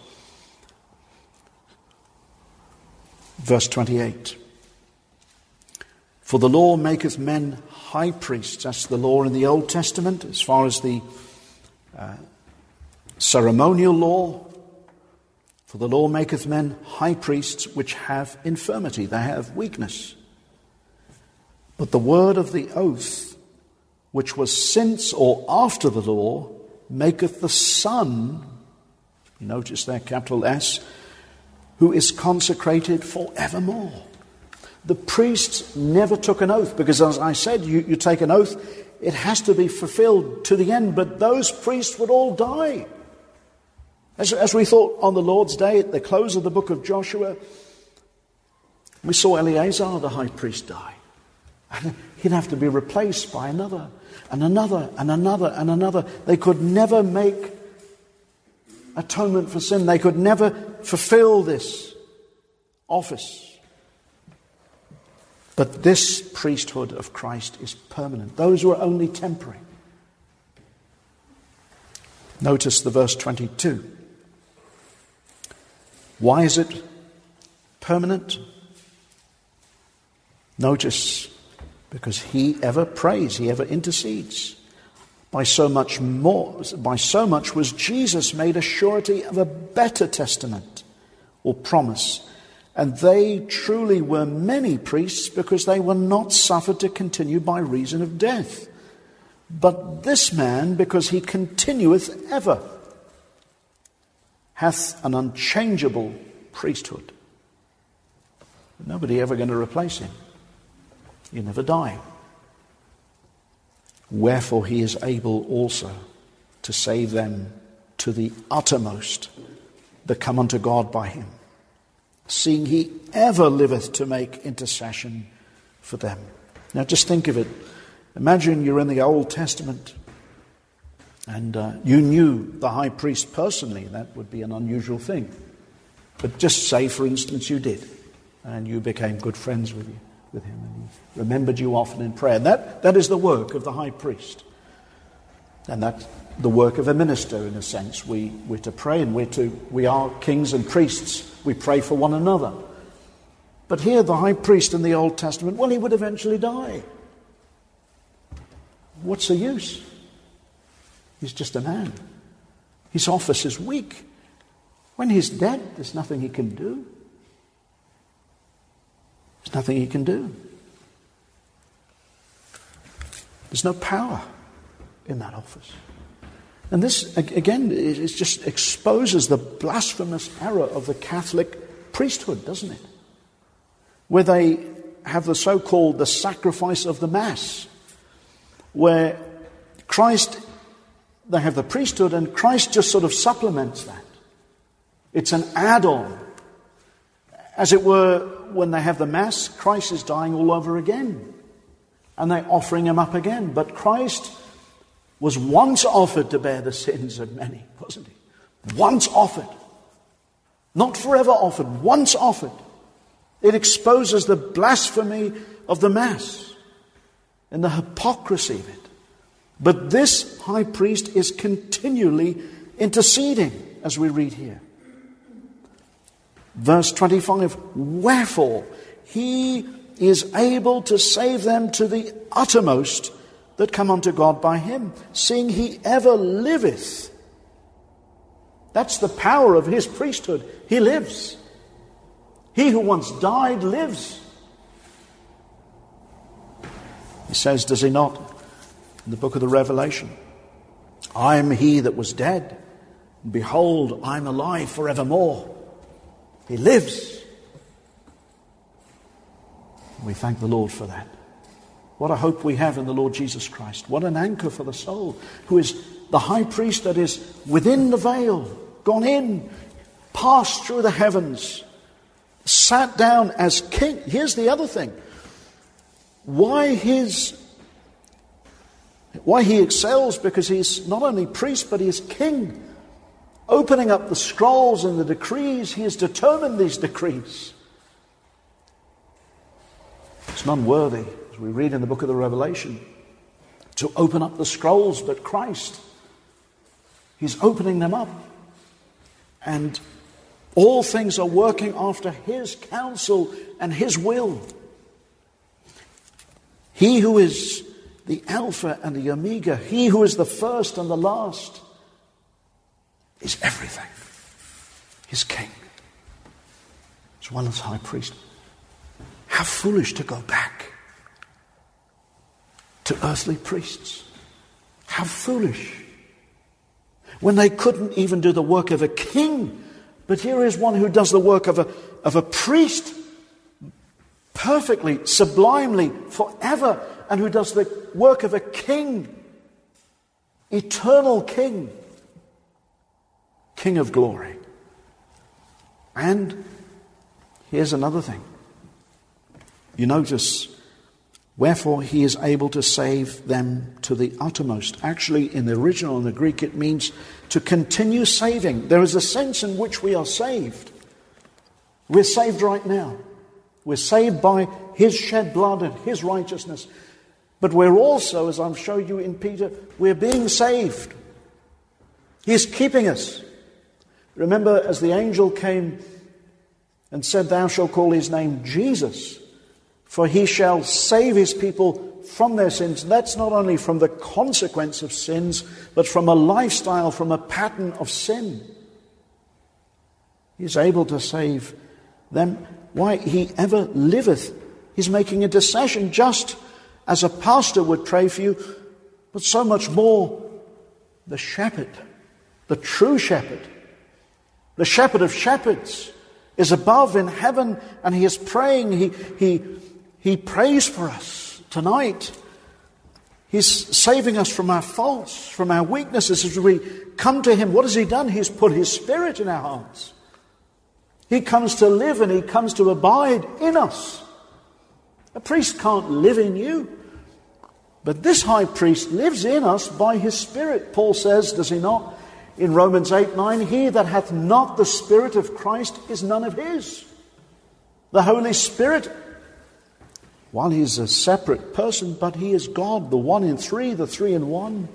Verse twenty-eight. For the law maketh men high priests. That's the law in the Old Testament as far as the uh, ceremonial law. For the law maketh men high priests which have infirmity. They have weakness. But the word of the oath, which was since or after the law, maketh the Son, you notice there, capital S, who is consecrated forevermore. The priests never took an oath, because as I said, you, you take an oath, it has to be fulfilled to the end, but those priests would all die. As, as we thought on the Lord's Day at the close of the book of Joshua, we saw Eleazar, the high priest, die. And he'd have to be replaced by another, and another, and another, and another. They could never make atonement for sin. They could never fulfill this office. But this priesthood of Christ is permanent. Those were only temporary. Notice the verse twenty-two. Why is it permanent? Notice, because he ever prays, he ever intercedes. By so much more, by so much was Jesus made a surety of a better testament or promise. And they truly were many priests, because they were not suffered to continue by reason of death. But this man, because he continueth ever, hath an unchangeable priesthood. Nobody ever going to replace him. You never die. Wherefore he is able also to save them to the uttermost that come unto God by him, seeing he ever liveth to make intercession for them. Now just think of it. Imagine you're in the Old Testament and uh, you knew the high priest personally. That would be an unusual thing. But just say, for instance, you did, and you became good friends with you. with him, and he remembered you often in prayer. And that, that is the work of the high priest. And that's the work of a minister, in a sense. We, we're to pray, and we're to, we are kings and priests. We pray for one another. But here, the high priest in the Old Testament, well, he would eventually die. What's the use? He's just a man. His office is weak. When he's dead, there's nothing he can do. There's nothing he can do. There's no power in that office. And this, again, it just exposes the blasphemous error of the Catholic priesthood, doesn't it? Where they have the so-called the sacrifice of the Mass, where Christ, they have the priesthood, and Christ just sort of supplements that. It's an add-on. As it were, when they have the Mass, Christ is dying all over again. And they're offering him up again. But Christ was once offered to bear the sins of many, wasn't he? Once offered. Not forever offered, once offered. It exposes the blasphemy of the Mass and the hypocrisy of it. But this high priest is continually interceding, as we read here. Verse twenty-five, wherefore he is able to save them to the uttermost that come unto God by him, seeing he ever liveth. That's the power of his priesthood. He lives. He who once died lives. He says, does he not, in the book of the Revelation, I am he that was dead, and behold, I am alive forevermore. He lives. We thank the Lord for that. What a hope we have in the Lord Jesus Christ. What an anchor for the soul, who is the high priest that is within the veil, gone in, passed through the heavens, sat down as king. Here's the other thing. Why his why he excels, because he's not only priest, but he is king. Opening up the scrolls and the decrees, he has determined these decrees. It's none worthy, as we read in the book of the Revelation, to open up the scrolls, but Christ, he's opening them up. And all things are working after his counsel and his will. He who is the Alpha and the Omega, he who is the first and the last, is everything. He's king, as well as high priest. How foolish to go back to earthly priests. How foolish. When they couldn't even do the work of a king. But here is one who does the work of a, of a priest perfectly, sublimely, forever, and who does the work of a king, eternal king, King of glory. And here's another thing. You notice, wherefore he is able to save them to the uttermost. Actually, in the original, in the Greek, it means to continue saving. There is a sense in which we are saved. We're saved right now. We're saved by his shed blood and his righteousness. But we're also, as I've showed you in Peter, we're being saved. He's keeping us. Remember, as the angel came and said, thou shalt call his name Jesus, for he shall save his people from their sins. That's not only from the consequence of sins, but from a lifestyle, from a pattern of sin. He's able to save them. Why? He ever liveth. He's making intercession, just as a pastor would pray for you, but so much more the shepherd, the true shepherd, the shepherd of shepherds, is above in heaven, and he is praying. He, he, he prays for us tonight. He's saving us from our faults, from our weaknesses. As we come to him, what has he done? He's put his Spirit in our hearts. He comes to live and he comes to abide in us. A priest can't live in you. But this high priest lives in us by his Spirit. Paul says, does he not, in Romans eight nine, he that hath not the Spirit of Christ is none of his. The Holy Spirit, while he is a separate person, but he is God, the one in three, the three in one.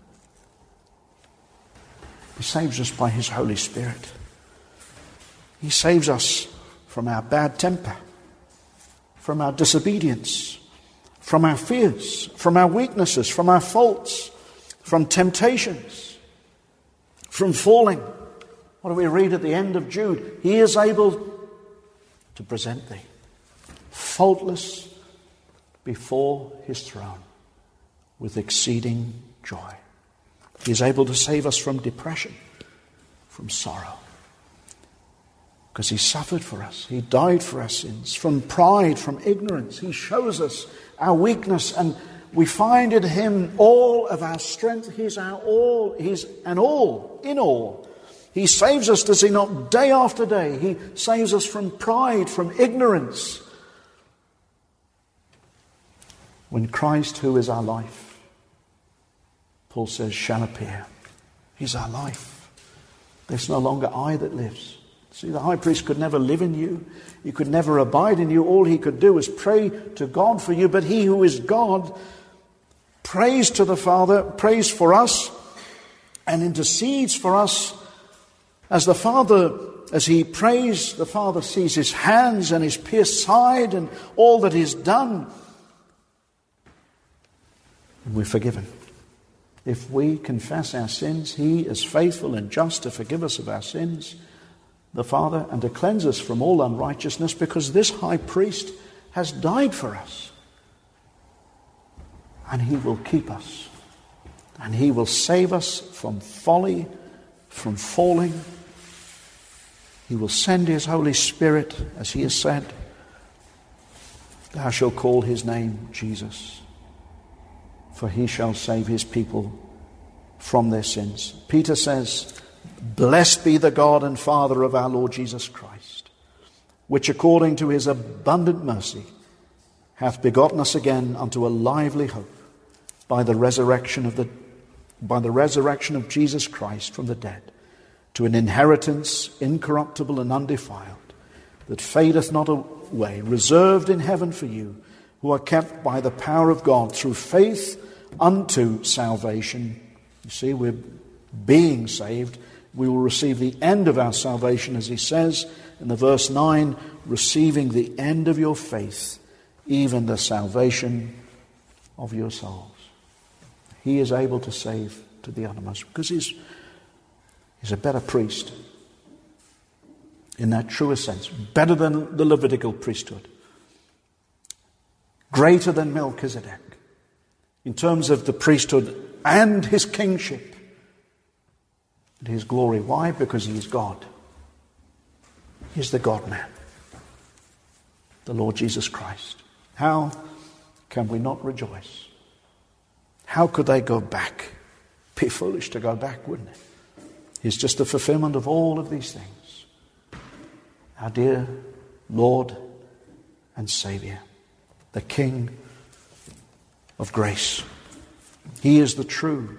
He saves us by his Holy Spirit. He saves us from our bad temper, from our disobedience, from our fears, from our weaknesses, from our faults, from temptations, from falling. What do we read at the end of Jude? He is able to present thee faultless before his throne with exceeding joy. He is able to save us from depression, from sorrow. Because he suffered for us. He died for our sins. From pride, from ignorance. He shows us our weakness, and we find in him all of our strength. He's our all. He's an all, in all. He saves us, does he not, day after day. He saves us from pride, from ignorance. When Christ, who is our life, Paul says, shall appear. He's our life. There's no longer I that lives, See, the high priest could never live in you. He could never abide in you. All he could do was pray to God for you. But he who is God prays to the Father, prays for us, and intercedes for us. As the Father, as he prays, the Father sees his hands and his pierced side and all that he's done. And we're forgiven. If we confess our sins, he is faithful and just to forgive us of our sins, the Father, and to cleanse us from all unrighteousness, because this high priest has died for us. And he will keep us. And he will save us from folly, from falling. He will send his Holy Spirit, as he has said, "Thou shalt call his name Jesus, for he shall save his people from their sins." Peter says, "Blessed be the God and Father of our Lord Jesus Christ, which according to his abundant mercy hath begotten us again unto a lively hope by the resurrection of the by the resurrection of Jesus Christ from the dead, to an inheritance incorruptible and undefiled, that fadeth not away, reserved in heaven for you, who are kept by the power of God through faith unto salvation." You see, we're being saved. We will receive the end of our salvation, as he says in the verse nine, receiving the end of your faith, even the salvation of your souls. He is able to save to the uttermost, because he's, he's a better priest in that truest sense, better than the Levitical priesthood, greater than Melchizedek in terms of the priesthood and his kingship and his glory. Why? Because he is God. He's the God-man, the Lord Jesus Christ. How can we not rejoice? How could they go back? Be foolish to go back, wouldn't it? He's just the fulfillment of all of these things. Our dear Lord and Saviour, the King of grace. He is the true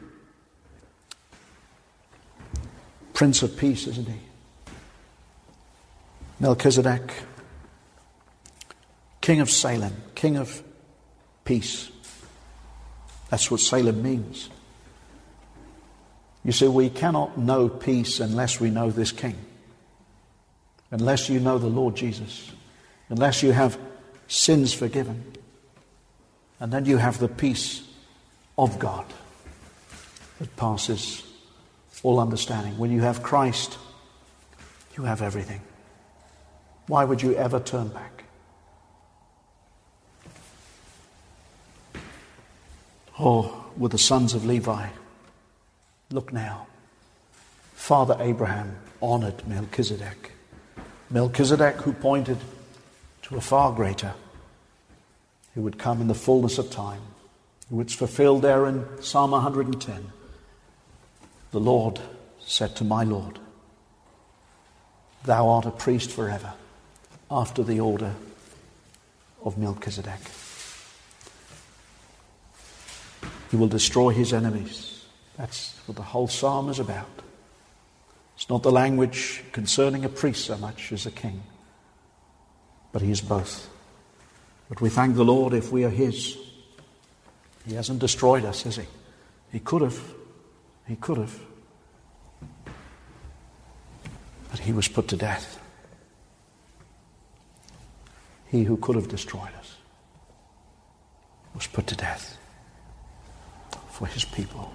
Prince of Peace, isn't he? Melchizedek, King of Salem, King of Peace. That's what Salem means. You see, we cannot know peace unless we know this King. Unless you know the Lord Jesus. Unless you have sins forgiven. And then you have the peace of God that passes all understanding. When you have Christ, you have everything. Why would you ever turn back? Oh, with the sons of Levi, look now. Father Abraham honored Melchizedek. Melchizedek, who pointed to a far greater, who would come in the fullness of time, who was fulfilled there in Psalm one hundred ten. The Lord said to my Lord, "Thou art a priest forever, after the order of Melchizedek." He will destroy his enemies. That's what the whole psalm is about. It's not the language concerning a priest so much as a king, but he is both. But we thank the Lord if we are his. He hasn't destroyed us, has he? He could have. He could have. But he was put to death. He who could have destroyed us was put to death for his people.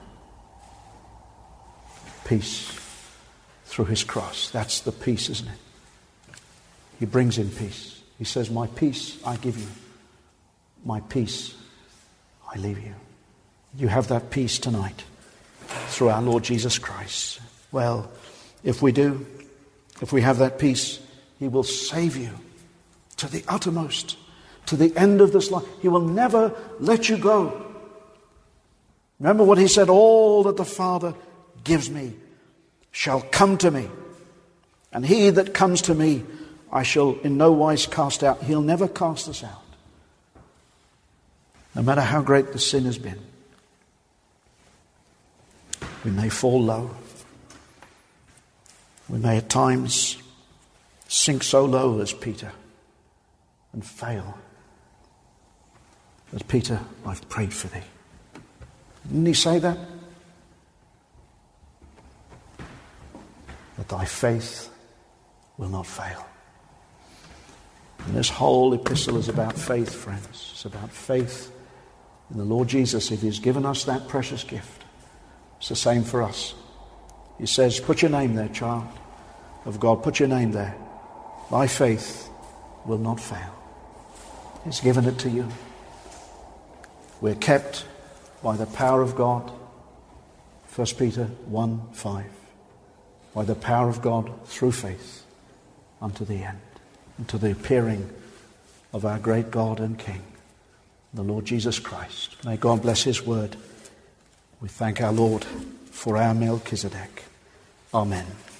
Peace through his cross. That's the peace, isn't it? He brings in peace. He says, "My peace I give you. My peace I leave you." You have that peace tonight through our Lord Jesus Christ. Well, if we do, if we have that peace, he will save you to the uttermost, to the end of this life. He will never let you go. Remember what he said, "All that the Father gives me shall come to me. And he that comes to me, I shall in no wise cast out." He'll never cast us out. No matter how great the sin has been. We may fall low. We may at times sink so low as Peter and fail. But Peter, I've prayed for thee. Didn't he say that? That thy faith will not fail. And this whole epistle is about faith, friends. It's about faith in the Lord Jesus. If he's given us that precious gift, it's the same for us. He says, put your name there, child of God. Put your name there. Thy faith will not fail. He's given it to you. We're kept by the power of God. First Peter one five. By the power of God through faith unto the end, unto the appearing of our great God and King, the Lord Jesus Christ. May God bless his word. We thank our Lord for our Melchizedek. Amen.